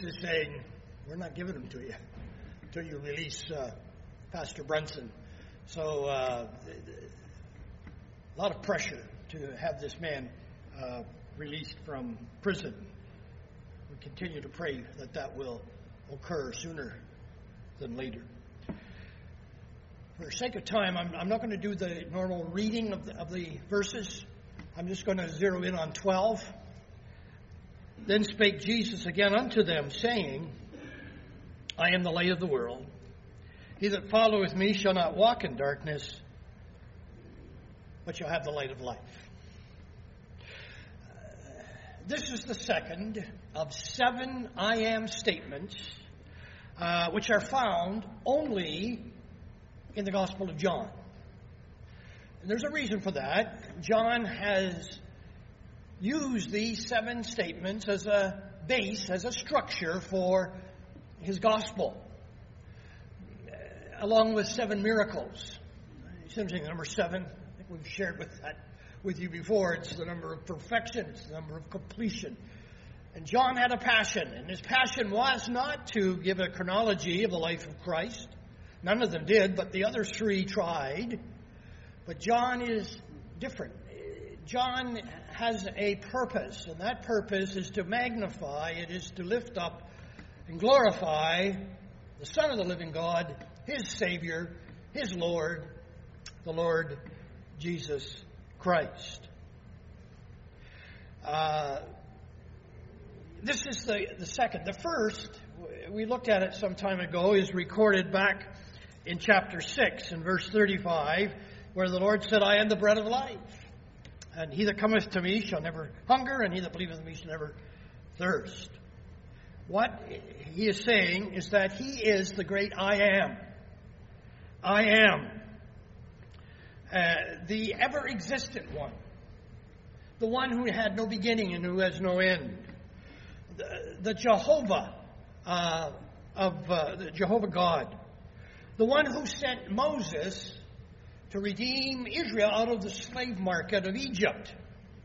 is saying, we're not giving them to you until you release Pastor Brunson. So a lot of pressure to have this man released from prison. We continue to pray that that will occur sooner than later. For the sake of time, I'm not going to do the normal reading of the verses. I'm just going to zero in on 12. Then spake Jesus again unto them, saying, I am the light of the world. He that followeth me shall not walk in darkness, but shall have the light of life. This is the second of 7 I am statements, which are found only in the Gospel of John. And there's a reason for that. John has used these 7 statements as a base, as a structure for his Gospel, along with 7 miracles. It's interesting, number 7, I think we've shared with you before. It's the number of perfection. It's the number of completion. And John had a passion, and his passion was not to give a chronology of the life of Christ. None of them did, but the other 3 tried. But John is different. John has a purpose, and that purpose is to magnify, it is to lift up and glorify the Son of the living God, his Savior, his Lord, the Lord Jesus Christ. This is the second. The first, we looked at it some time ago, is recorded back in chapter 6 and verse 35, where the Lord said, I am the bread of life. And he that cometh to me shall never hunger, and he that believeth in me shall never thirst. What he is saying is that he is the great I am. I am. The ever-existent one. The one who had no beginning and who has no end. The Jehovah the Jehovah God. The one who sent Moses to redeem Israel out of the slave market of Egypt.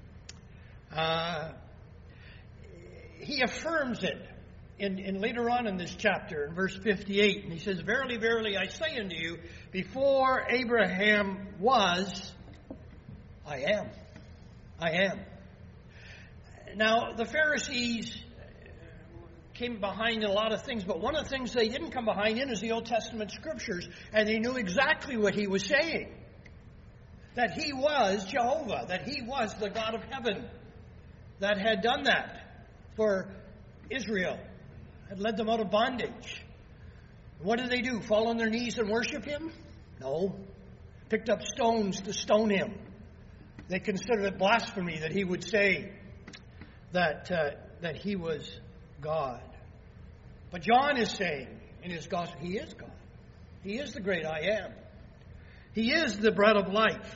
He affirms it in later on in this chapter, in verse 58. And he says, Verily, verily, I say unto you, before Abraham was, I am. I am. Now, the Pharisees came behind in a lot of things, but one of the things they didn't come behind in is the Old Testament Scriptures, and they knew exactly what he was saying. That he was Jehovah, that he was the God of heaven that had done that for Israel, had led them out of bondage. What did they do? Fall on their knees and worship him? No. Picked up stones to stone him. They considered it blasphemy that he would say that he was God. But John is saying in his gospel, he is God. He is the great I am. He is the bread of life.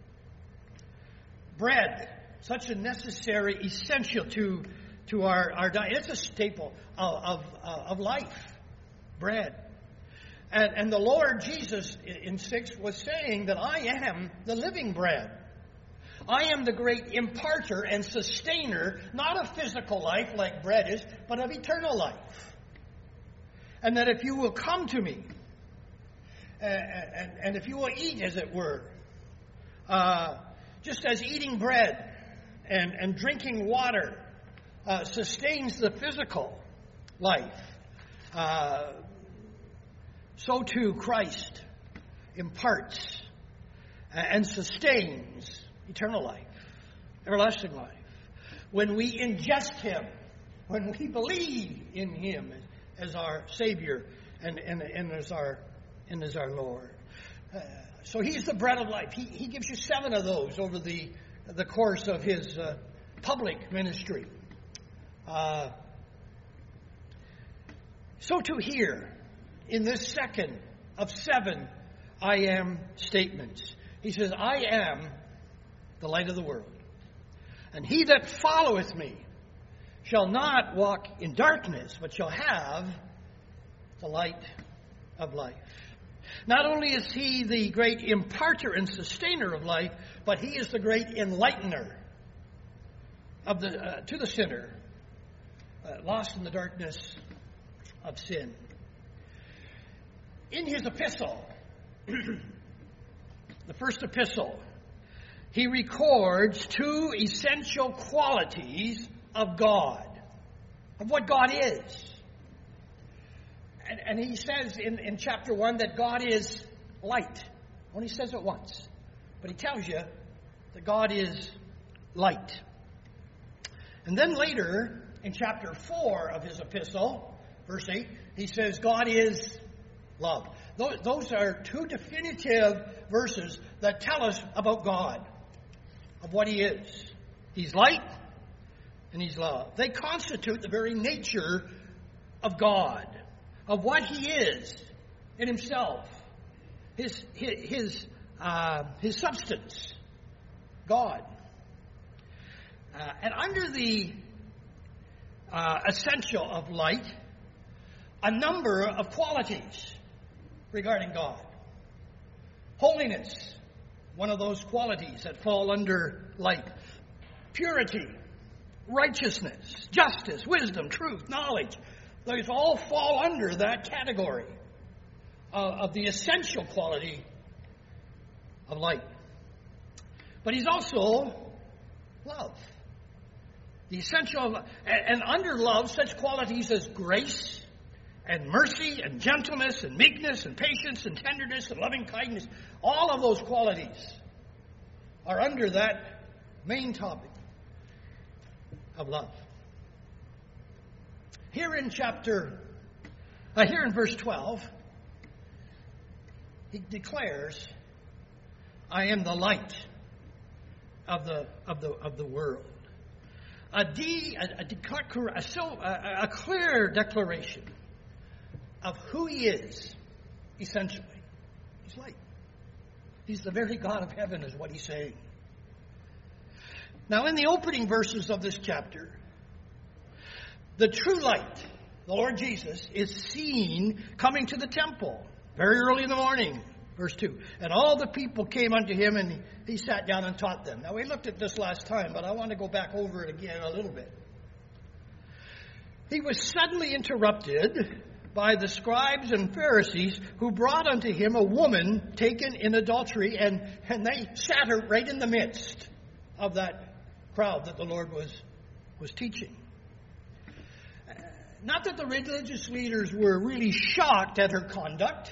Bread, such a necessary, essential to our diet. It's a staple of life. Bread. And the Lord Jesus in 6 was saying that I am the living bread. I am the great imparter and sustainer, not of physical life like bread is, but of eternal life. And that if you will come to me, and if you will eat, as it were, just as eating bread and drinking water sustains the physical life, so too Christ imparts and sustains eternal life, everlasting life. When we ingest him, when we believe in him as our Savior and as our Lord. So he's the bread of life. He gives you 7 of those over the course of his public ministry. So too here, in this second of 7 I am statements. He says, I am the light of the world. And he that followeth me shall not walk in darkness, but shall have the light of life. Not only is he the great imparter and sustainer of life, but he is the great enlightener of to the sinner, lost in the darkness of sin. In his epistle, the first epistle, he records two essential qualities of God, of what God is. And he says in chapter 1 that God is light. Only says it once. But he tells you that God is light. And then later, in chapter 4 of his epistle, verse 8, he says God is love. Those are two definitive verses that tell us about God, of what he is. He's light and he's love. They constitute the very nature of God, of what he is in himself, his substance, God. And under the essential of light, a number of qualities regarding God. Holiness, one of those qualities that fall under light. Purity, righteousness, justice, wisdom, truth, knowledge. Those all fall under that category of the essential quality of light. But he's also love. The essential, and under love, such qualities as grace and mercy and gentleness and meekness and patience and tenderness and loving kindness, all of those qualities are under that main topic of love. Here in verse 12, he declares, I am the light of the world. A clear declaration of who he is, essentially. He's light. He's the very God of heaven, is what he's saying. Now, in the opening verses of this chapter, the true light, the Lord Jesus, is seen coming to the temple very early in the morning. Verse 2. And all the people came unto him, and he sat down and taught them. Now, we looked at this last time, but I want to go back over it again a little bit. He was suddenly interrupted by the scribes and Pharisees, who brought unto him a woman taken in adultery, and they sat her right in the midst of that crowd that the Lord was teaching. Not that the religious leaders were really shocked at her conduct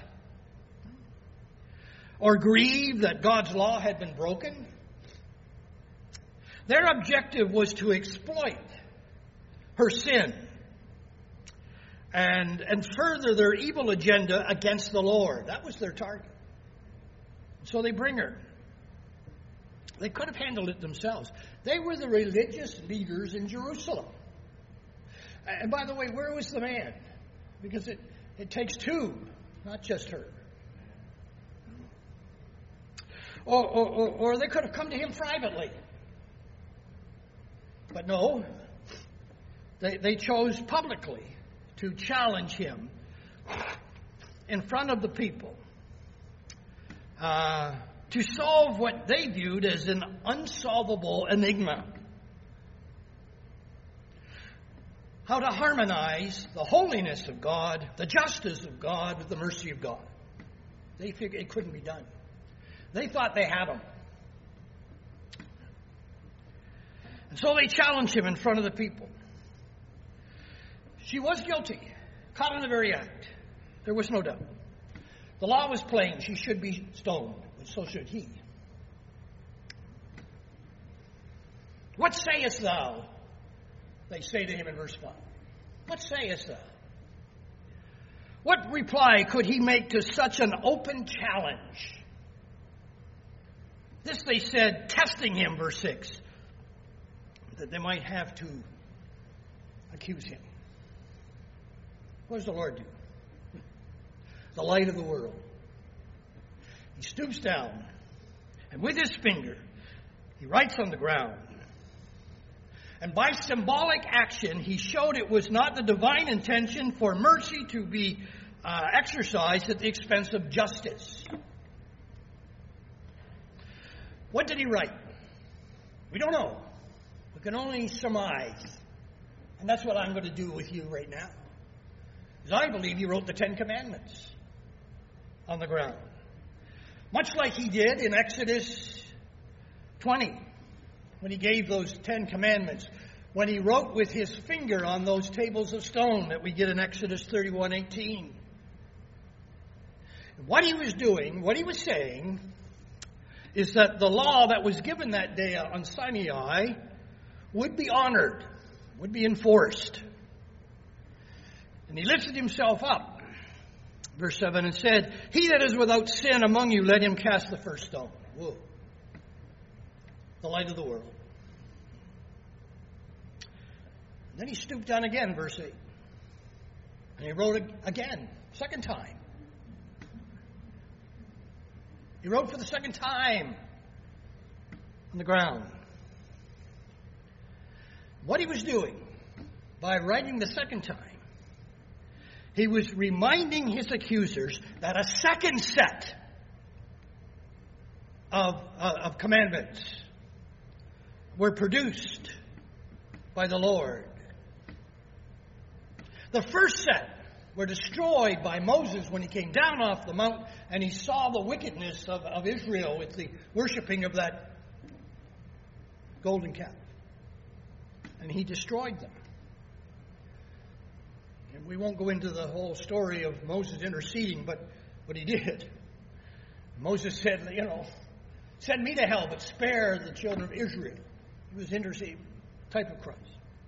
or grieved that God's law had been broken. Their objective was to exploit her sin and further their evil agenda against the Lord. That was their target. So they bring her. They could have handled it themselves. They were the religious leaders in Jerusalem. And by the way, where was the man? Because it takes two, not just her. Or they could have come to him privately. But no, they chose publicly to challenge him in front of the people to solve what they viewed as an unsolvable enigma. How to harmonize the holiness of God, the justice of God, with the mercy of God. They figured it couldn't be done. They thought they had him. And so they challenged him in front of the people. She was guilty, caught in the very act. There was no doubt. The law was plain. She should be stoned, but so should he. What sayest thou? They say to him in verse 5. What sayest thou? What reply could he make to such an open challenge? This they said, testing him, verse 6, that they might have to accuse him. What does the Lord do? The light of the world. He stoops down, and with his finger, he writes on the ground. And by symbolic action, he showed it was not the divine intention for mercy to be exercised at the expense of justice. What did he write? We don't know. We can only surmise. And that's what I'm going to do with you right now. As I believe he wrote the Ten Commandments on the ground. Much like he did in Exodus 20, when he gave those 10 commandments, when he wrote with his finger on those tables of stone that we get in Exodus 31:18. What he was doing, what he was saying, is that the law that was given that day on Sinai would be honored, would be enforced. And he lifted himself up, verse 7, and said, "He that is without sin among you, let him cast the first stone." Whoa. The light of the world. And then he stooped down again, verse 8. And he wrote again, second time. He wrote for the second time on the ground. What he was doing by writing the second time, he was reminding his accusers that a second set of commandments were produced by the Lord. The first set were destroyed by Moses when he came down off the mount and he saw the wickedness of Israel with the worshiping of that golden calf. And he destroyed them. And we won't go into the whole story of Moses interceding, but he did. Moses said, send me to hell, but spare the children of Israel. He was interceding, type of Christ.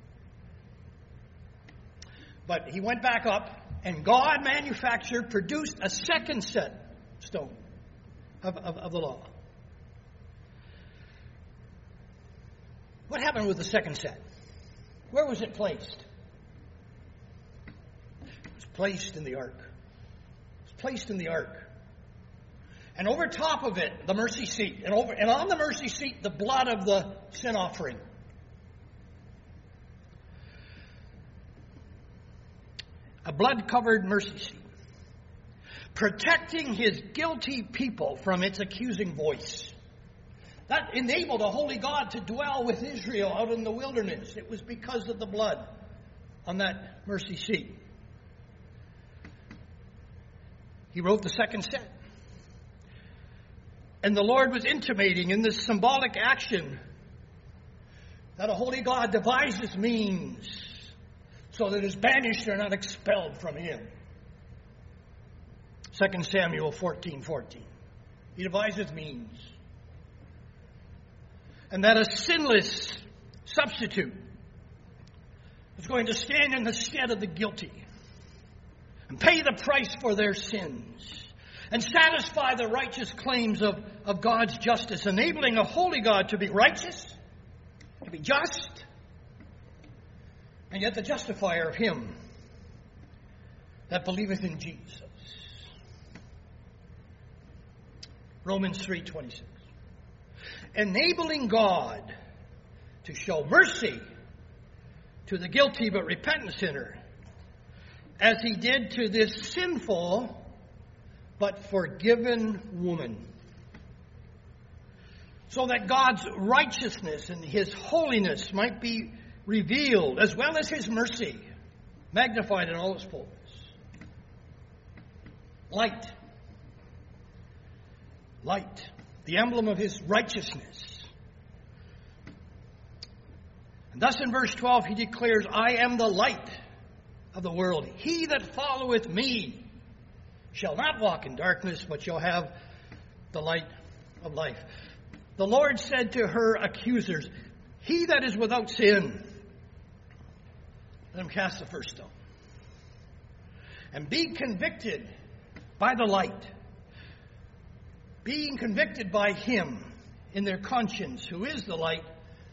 But he went back up, and God produced a second set stone of the law. What happened with the second set? Where was it placed? It was placed in the ark. It was placed in the ark. And over top of it, the mercy seat. And on the mercy seat, the blood of the sin offering. A blood-covered mercy seat. Protecting his guilty people from its accusing voice. That enabled a holy God to dwell with Israel out in the wilderness. It was because of the blood on that mercy seat. He wrote the second set. And the Lord was intimating in this symbolic action that a holy God devises means so that his banished are not expelled from him. 2 Samuel 14:14. He devises means. And that a sinless substitute was going to stand in the stead of the guilty and pay the price for their sins and satisfy the righteous claims of God's justice, enabling a holy God to be righteous, to be just, and yet the justifier of him that believeth in Jesus. Romans 3:26. Enabling God to show mercy to the guilty but repentant sinner, as he did to this sinful but forgiven woman. So that God's righteousness and his holiness might be revealed, as well as his mercy, magnified in all its fullness. Light. Light. The emblem of his righteousness. And thus in verse 12 he declares, I am the light of the world. He that followeth me shall not walk in darkness, but shall have the light of life. The Lord said to her accusers, he that is without sin, let him cast the first stone. And be convicted by the light. Being convicted by him in their conscience, who is the light,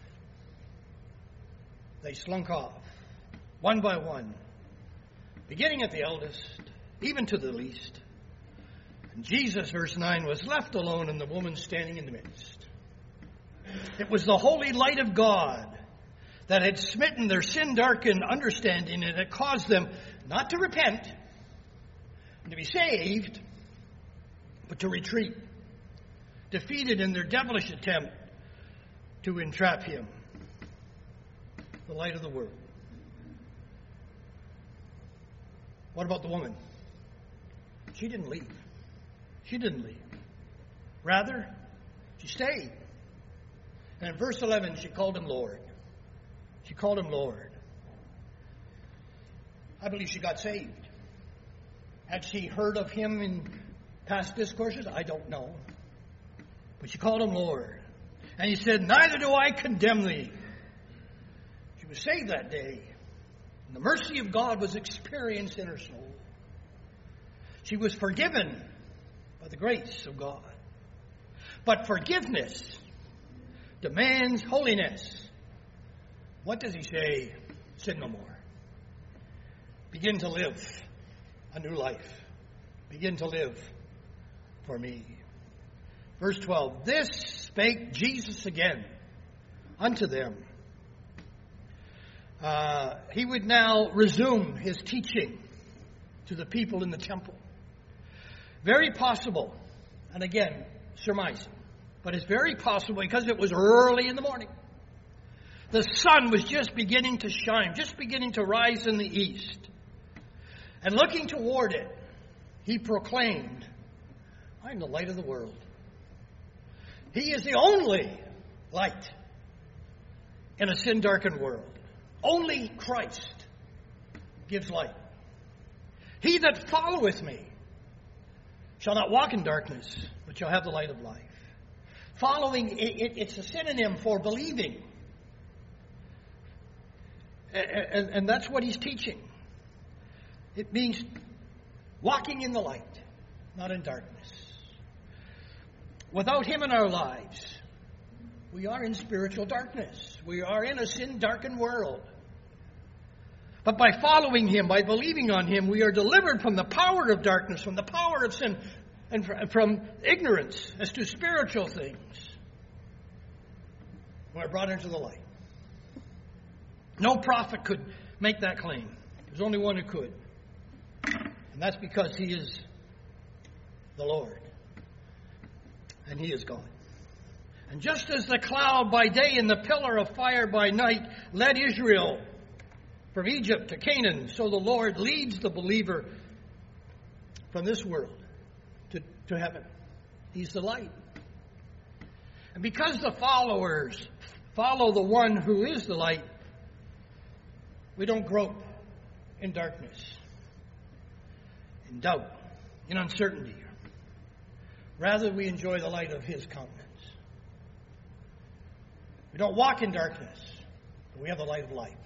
they slunk off, one by one, beginning at the eldest, even to the least. And Jesus, verse 9, was left alone, and the woman standing in the midst. It was the holy light of God that had smitten their sin-darkened understanding, and it caused them not to repent and to be saved, but to retreat, defeated in their devilish attempt to entrap him, the light of the world. What about the woman? She didn't leave. She didn't leave. Rather, she stayed. And in verse 11, she called him Lord. She called him Lord. I believe she got saved. Had she heard of him in past discourses? I don't know. But she called him Lord. And he said, neither do I condemn thee. She was saved that day. And the mercy of God was experienced in her soul. She was forgiven by the grace of God. But forgiveness demands holiness. What does he say? Sin no more. Begin to live a new life. Begin to live for me. Verse 12. This spake Jesus again unto them. He would now resume his teaching to the people in the temple. Very possible, and again, surmising, but it's very possible because it was early in the morning. The sun was just beginning to shine, just beginning to rise in the east. And looking toward it, he proclaimed, I'm the light of the world. He is the only light in a sin-darkened world. Only Christ gives light. He that followeth me shall not walk in darkness, but shall have the light of life. Following, it's a synonym for believing. And that's what he's teaching. It means walking in the light, not in darkness. Without him in our lives, we are in spiritual darkness. We are in a sin-darkened world. But by following him, by believing on him, we are delivered from the power of darkness, from the power of sin, and from ignorance as to spiritual things. We're brought into the light. No prophet could make that claim. There's only one who could. And that's because he is the Lord. And he is God. And just as the cloud by day and the pillar of fire by night led Israel from Egypt to Canaan, so the Lord leads the believer from this world to heaven. He's the light. And because the followers follow the one who is the light, we don't grope in darkness, in doubt, in uncertainty. Rather, we enjoy the light of his countenance. We don't walk in darkness, but we have the light of life.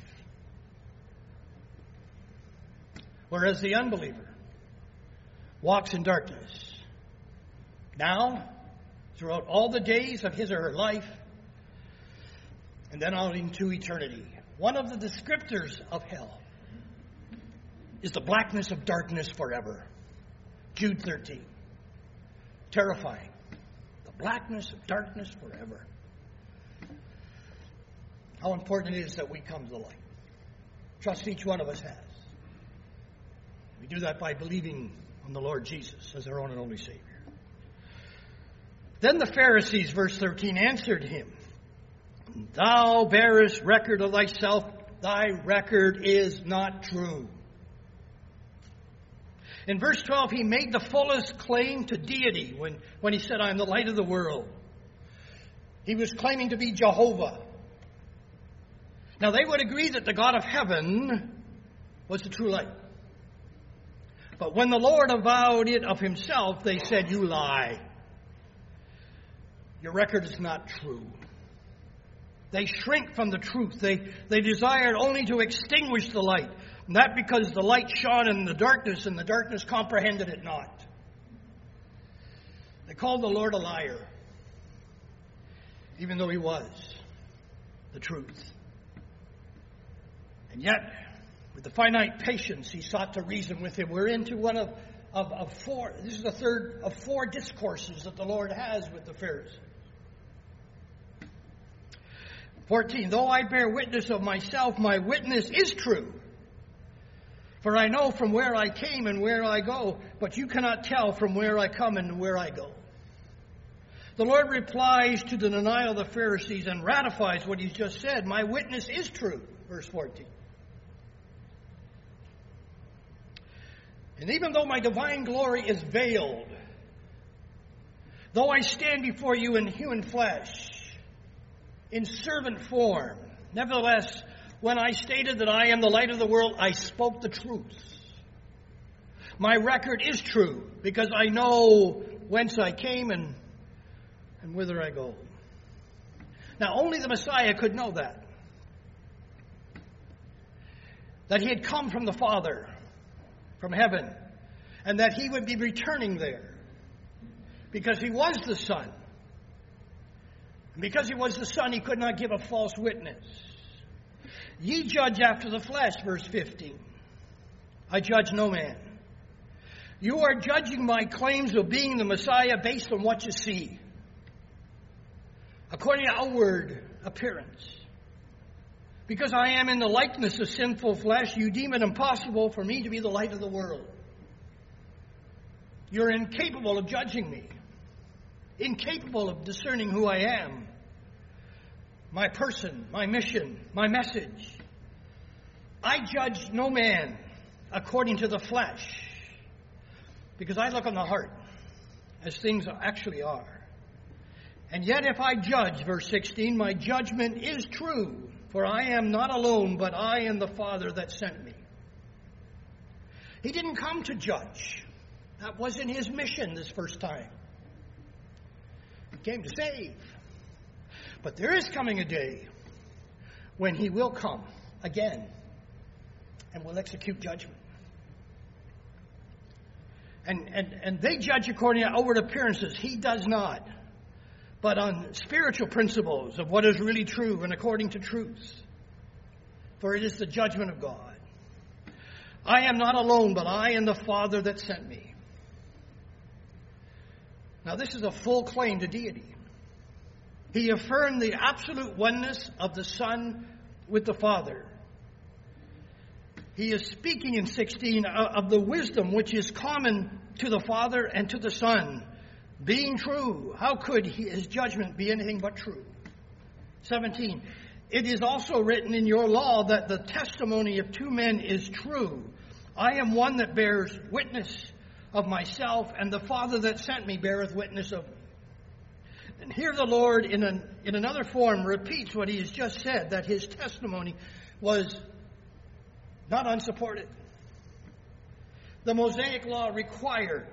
Whereas the unbeliever walks in darkness. Now, throughout all the days of his or her life, and then out into eternity. One of the descriptors of hell is the blackness of darkness forever. Jude 13. Terrifying. The blackness of darkness forever. How important it is that we come to the light. Trust each one of us has. We do that by believing on the Lord Jesus as our own and only Savior. Then the Pharisees, verse 13, answered him, Thou bearest record of thyself, thy record is not true. In verse 12, he made the fullest claim to deity when he said, I am the light of the world. He was claiming to be Jehovah. Now, they would agree that the God of heaven was the true light. But when the Lord avowed it of himself, they said, You lie. Your record is not true. They shrink from the truth. They desired only to extinguish the light. And that because the light shone in the darkness, and the darkness comprehended it not. They called the Lord a liar, even though he was the truth. And yet, with the finite patience, he sought to reason with him. We're into one of four. This is the third of four discourses that the Lord has with the Pharisees. 14, though I bear witness of myself, my witness is true. For I know from where I came and where I go, but you cannot tell from where I come and where I go. The Lord replies to the denial of the Pharisees and ratifies what he's just said. My witness is true, verse 14. And even though my divine glory is veiled, though I stand before you in human flesh, in servant form, nevertheless, when I stated that I am the light of the world, I spoke the truth. My record is true because I know whence I came and whither I go. Now, only the Messiah could know that. That he had come from the Father, from heaven, and that he would be returning there because he was the Son. And because he was the Son, he could not give a false witness. Ye judge after the flesh, verse 15. I judge no man. You are judging my claims of being the Messiah based on what you see, according to outward appearance. Because I am in the likeness of sinful flesh, you deem it impossible for me to be the light of the world. You're incapable of judging me, incapable of discerning who I am, my person, my mission, my message. I judge no man according to the flesh, because I look on the heart as things actually are. And yet if I judge, verse 16, my judgment is true, for I am not alone, but I and the Father that sent me. He didn't come to judge. That wasn't his mission this first time. He came to save. But there is coming a day when he will come again and will execute judgment. And they judge according to outward appearances. He does not. But on spiritual principles of what is really true and according to truth. For it is the judgment of God. I am not alone, but I and the Father that sent me. Now this is a full claim to deity. He affirmed the absolute oneness of the Son with the Father. He is speaking in 16 of the wisdom which is common to the Father and to the Son. Being true, how could his judgment be anything but true? 17, it is also written in your law that the testimony of two men is true. I am one that bears witness of myself, and the Father that sent me beareth witness of me. And here the Lord, in another form, repeats what he has just said, that his testimony was not unsupported. The Mosaic law required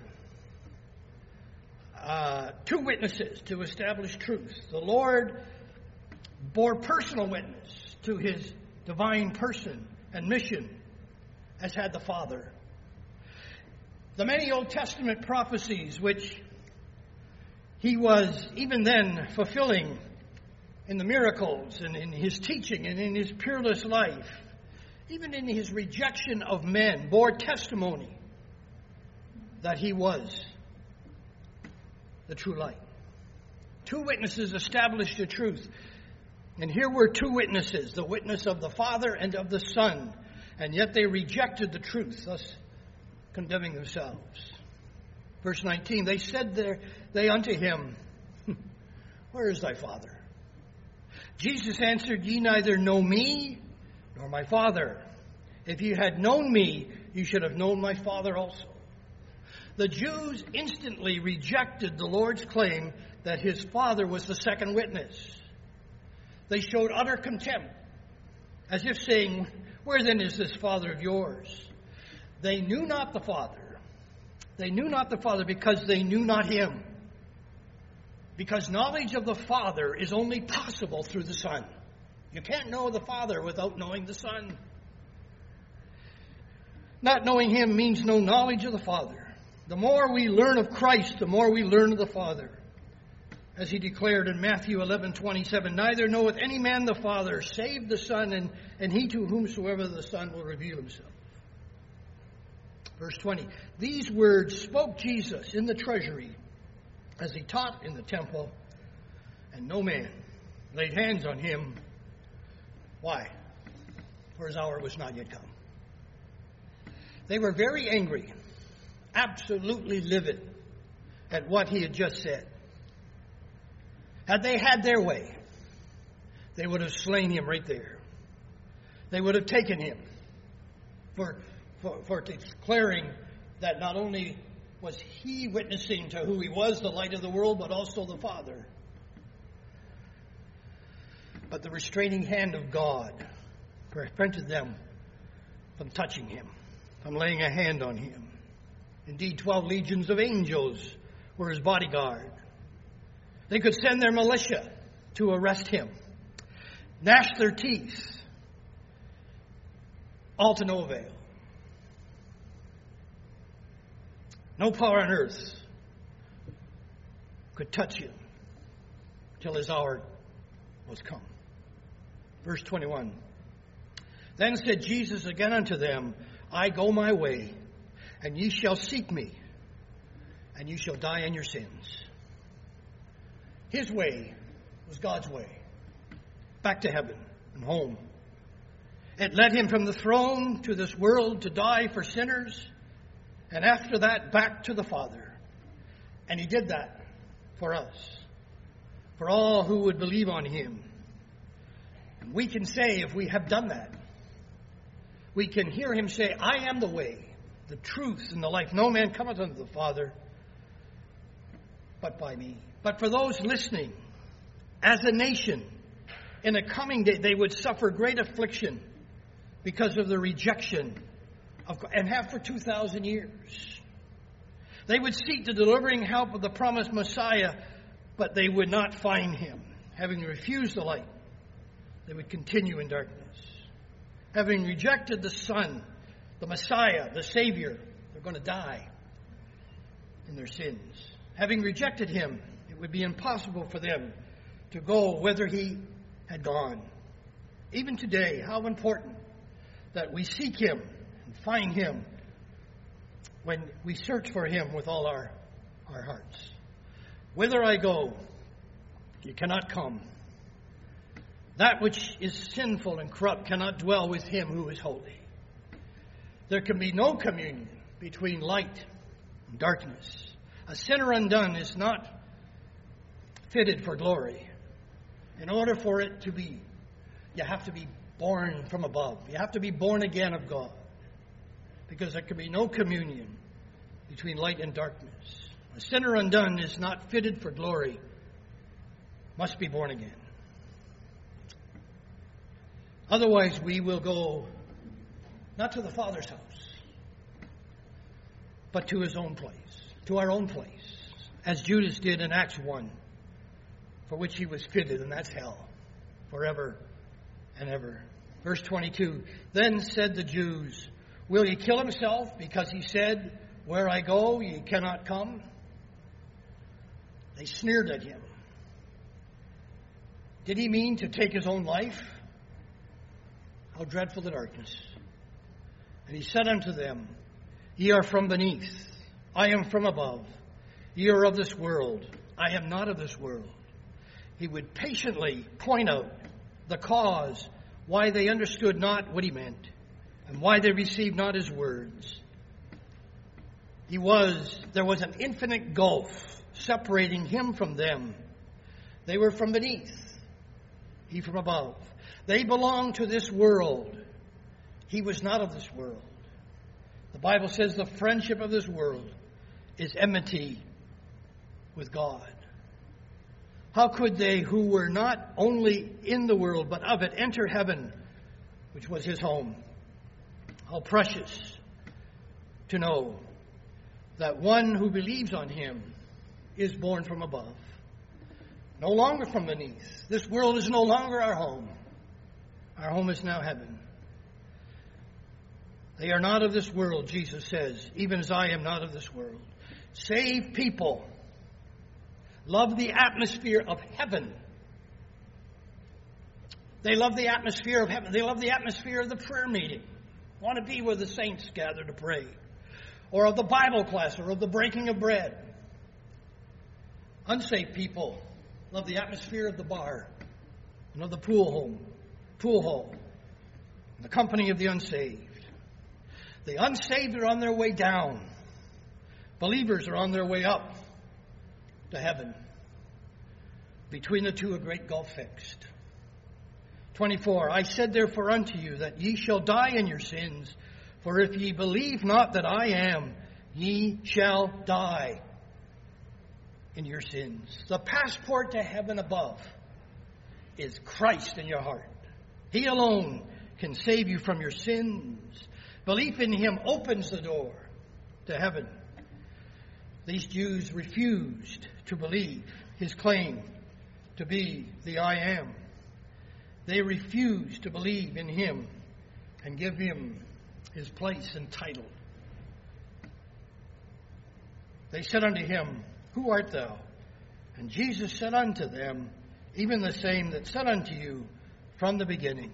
two witnesses to establish truth. The Lord bore personal witness to his divine person and mission, as had the Father. The many Old Testament prophecies which he was even then fulfilling in the miracles and in his teaching and in his peerless life, even in his rejection of men, bore testimony that he was the true light. Two witnesses established the truth. And here were two witnesses, the witness of the Father and of the Son. And yet they rejected the truth, thus condemning themselves. Verse 19, they said they unto him, where is thy Father? Jesus answered, ye neither know me nor my Father. If you had known me, you should have known my Father also. The Jews instantly rejected the Lord's claim that his Father was the second witness. They showed utter contempt, as if saying, where then is this Father of yours? They knew not the Father. They knew not the Father because they knew not him. Because knowledge of the Father is only possible through the Son. You can't know the Father without knowing the Son. Not knowing him means no knowledge of the Father. The more we learn of Christ, the more we learn of the Father. As he declared in Matthew 11:27, neither knoweth any man the Father, save the Son, and he to whomsoever the Son will reveal himself. Verse 20, these words spoke Jesus in the treasury as he taught in the temple, and no man laid hands on him. Why? For his hour was not yet come. They were very angry, absolutely livid at what he had just said. Had they had their way, they would have slain him right there. They would have taken him for declaring that not only was he witnessing to who he was, the light of the world, but also the Father. But the restraining hand of God prevented them from touching him, from laying a hand on him. Indeed, 12 legions of angels were his bodyguard. They could send their militia to arrest him, gnash their teeth, all to no avail. No power on earth could touch him till his hour was come. Verse 21. Then said Jesus again unto them, I go my way, and ye shall seek me, and ye shall die in your sins. His way was God's way, back to heaven and home. It led him from the throne to this world to die for sinners, and after that back to the Father. And he did that for us, for all who would believe on him. And we can say, if we have done that, we can hear him say, I am the way, the truth, and the life. No man cometh unto the Father but by me. But for those listening, as a nation, in a coming day, they would suffer great affliction because of the rejection of God, and have for 2,000 years. They would seek the delivering help of the promised Messiah, but they would not find him. Having refused the light, they would continue in darkness. Having rejected the Son, the Messiah, the Savior, they're going to die in their sins. Having rejected him, it would be impossible for them to go whither he had gone. Even today, how important that we seek him and find him when we search for him with all our hearts. Whither I go, you cannot come. That which is sinful and corrupt cannot dwell with him who is holy. There can be no communion between light and darkness. A sinner undone is not fitted for glory. In order for it to be, you have to be born from above. You have to be born again of God. Because there can be no communion between light and darkness. A sinner undone is not fitted for glory, must be born again. Otherwise, we will go not to the Father's house, but to his own place, to our own place, as Judas did in Acts 1, for which he was fitted, and that's hell, forever and ever. Verse 22, then said the Jews, will he kill himself because he said, where I go, ye cannot come? They sneered at him. Did he mean to take his own life? How dreadful the darkness. And he said unto them, ye are from beneath, I am from above. Ye are of this world, I am not of this world. He would patiently point out the cause why they understood not what he meant, and why they received not his words. There was an infinite gulf separating him from them. They were from beneath, he from above. They belonged to this world. He was not of this world. The Bible says the friendship of this world is enmity with God. How could they who were not only in the world but of it enter heaven, which was his home? How precious to know that one who believes on him is born from above, no longer from beneath. This world is no longer our home. Our home is now heaven. They are not of this world, Jesus says, even as I am not of this world. Saved people love the atmosphere of heaven. They love the atmosphere of heaven. They love the atmosphere of the prayer meeting. Want to be where the saints gather to pray. Or of the Bible class, or of the breaking of bread. Unsaved people love the atmosphere of the bar, and of the pool hall, and the company of the unsaved. The unsaved are on their way down. Believers are on their way up to heaven. Between the two a great gulf fixed. 24, I said therefore unto you that ye shall die in your sins, for if ye believe not that I am, ye shall die in your sins. The passport to heaven above is Christ in your heart. He alone can save you from your sins. Belief in Him opens the door to heaven. These Jews refused to believe His claim to be the I Am. They refused to believe in Him and give Him His place and title. They said unto Him, Who art thou? And Jesus said unto them, Even the same that said unto you from the beginning.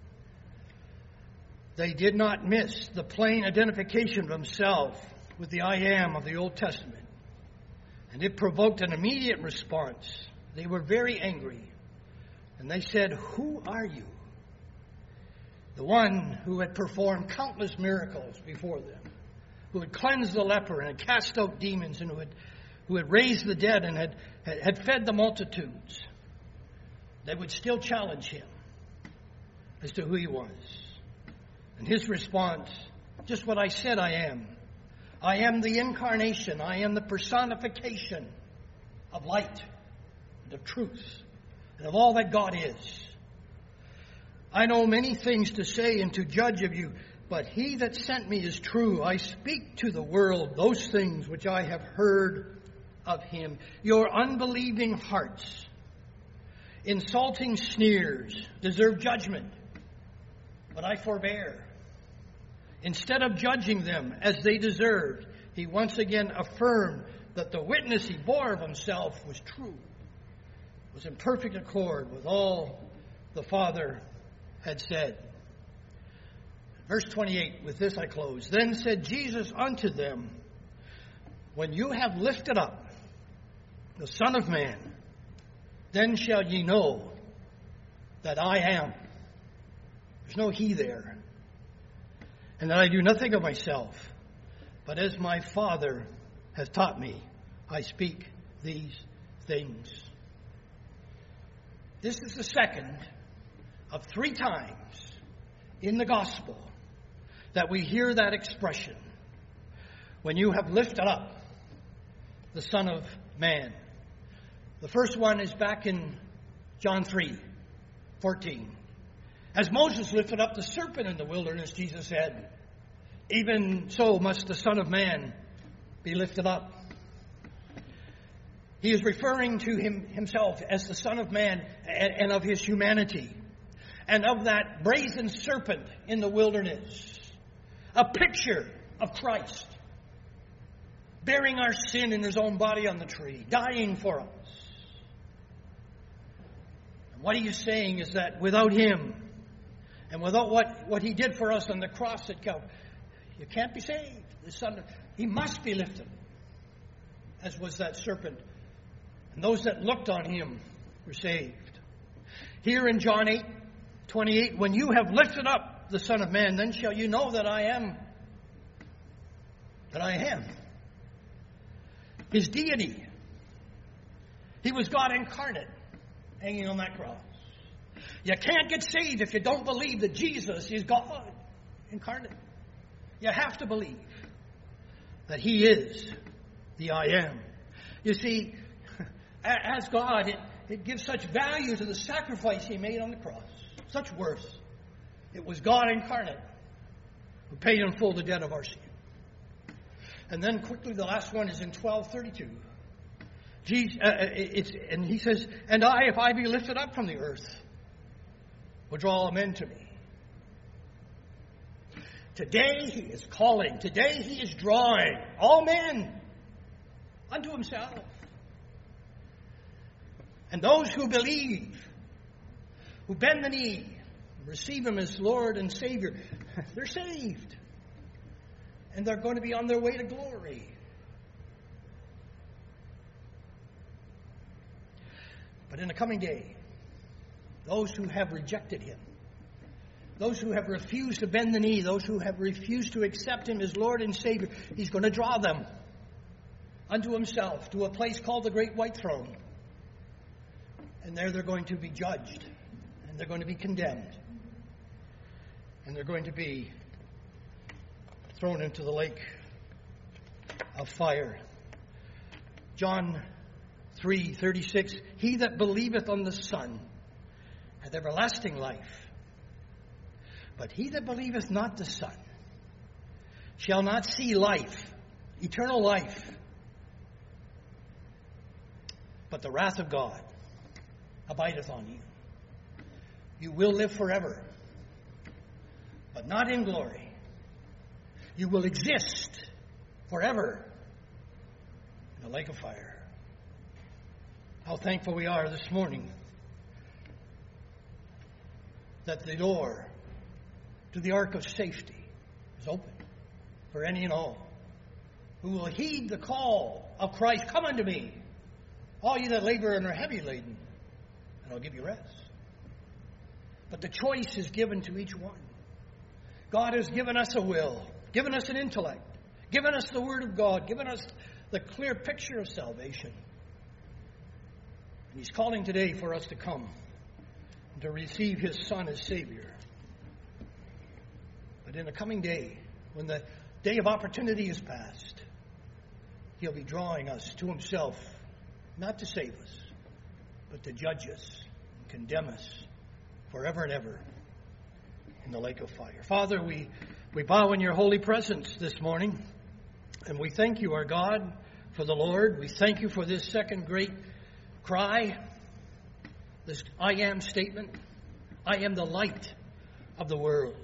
They did not miss the plain identification of Himself with the I Am of the Old Testament. And it provoked an immediate response. They were very angry. And they said, Who are you? The one who had performed countless miracles before them, who had cleansed the leper and had cast out demons, and who had raised the dead and had fed the multitudes. They would still challenge Him as to who He was. And His response, just what I said I am. I am the incarnation. I am the personification of light and of truth and of all that God is. I know many things to say and to judge of you, but He that sent me is true. I speak to the world those things which I have heard of Him. Your unbelieving hearts, insulting sneers, deserve judgment, but I forbear. Instead of judging them as they deserved, He once again affirmed that the witness He bore of Himself was true, was in perfect accord with all the Father had said. Verse 28, with this I close. Then said Jesus unto them, When you have lifted up the Son of Man, then shall ye know that I am. There's no He there. And that I do nothing of myself, but as my Father has taught me, I speak these things. This is the second of 3 times in the gospel that we hear that expression. When you have lifted up the Son of Man. The first one is back in John 3:14. As Moses lifted up the serpent in the wilderness, Jesus said, even so must the Son of Man be lifted up. He is referring to Himself as the Son of Man and of His humanity. And of that brazen serpent in the wilderness. A picture of Christ. Bearing our sin in His own body on the tree. Dying for us. And what He is saying is that without Him, and without what He did for us on the cross at Calvary, you can't be saved. The Son, He must be lifted, as was that serpent. And those that looked on Him were saved. Here in John 8:28, when you have lifted up the Son of Man, then shall you know that I am. That I am. His deity. He was God incarnate, hanging on that cross. You can't get saved if you don't believe that Jesus is God incarnate. You have to believe that He is the I Am. You see, as God, it gives such value to the sacrifice He made on the cross. Such worth. It was God incarnate who paid in full the debt of our sin. And then quickly, the last one is in 12:32. And He says, And I, if I be lifted up from the earth, will draw all men to me. Today He is calling. Today He is drawing all men unto Himself. And those who believe, who bend the knee, receive Him as Lord and Savior, they're saved. And they're going to be on their way to glory. But in the coming day, those who have rejected Him, those who have refused to bend the knee, those who have refused to accept Him as Lord and Savior, He's going to draw them unto Himself to a place called the Great White Throne. And there they're going to be judged, and they're going to be condemned, and they're going to be thrown into the lake of fire. John 3:36, he that believeth on the Son hath everlasting life. But he that believeth not the Son shall not see life, eternal life, but the wrath of God abideth on you. You will live forever, but not in glory. You will exist forever in the lake of fire. How thankful we are this morning that the door to the ark of safety is open for any and all who will heed the call of Christ. Come unto me, all you that labor and are heavy laden, and I'll give you rest. But the choice is given to each one. God has given us a will, given us an intellect, given us the Word of God, given us the clear picture of salvation. And He's calling today for us to come and to receive His Son as Savior. But in the coming day, when the day of opportunity is past, He'll be drawing us to Himself, not to save us, but to judge us and condemn us forever and ever in the lake of fire. Father, we bow in your holy presence this morning, and we thank you, our God, for the Lord. We thank you for this second great cry, this I am statement. I am the light of the world.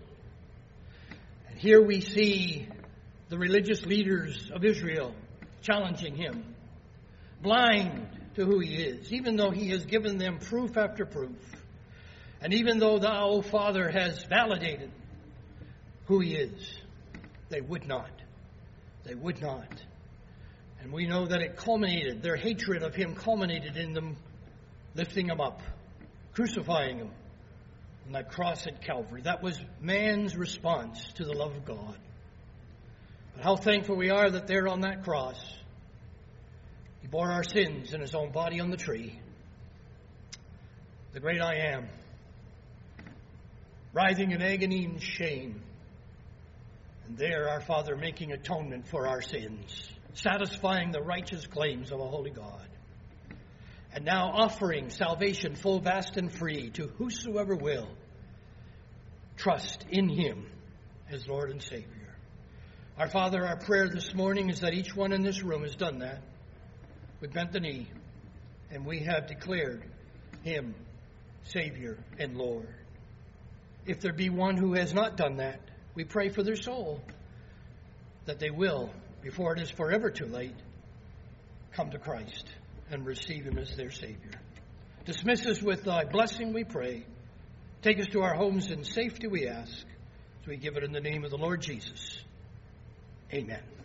And here we see the religious leaders of Israel challenging him, blind to who he is, even though he has given them proof after proof. And even though thou, O Father, has validated who he is, they would not. They would not. And we know that it culminated, their hatred of him culminated in them lifting him up, crucifying him on that cross at Calvary. That was man's response to the love of God. But how thankful we are that there on that cross, he bore our sins in his own body on the tree. The great I am, writhing in agony and shame. And there our Father making atonement for our sins, satisfying the righteous claims of a holy God. And now offering salvation full, vast, and free to whosoever will trust in him as Lord and Savior. Our Father, our prayer this morning is that each one in this room has done that. We've bent the knee, and we have declared him Savior and Lord. If there be one who has not done that, we pray for their soul, that they will, before it is forever too late, come to Christ and receive him as their Savior. Dismiss us with thy blessing, we pray. Take us to our homes in safety, we ask, as we give it in the name of the Lord Jesus. Amen.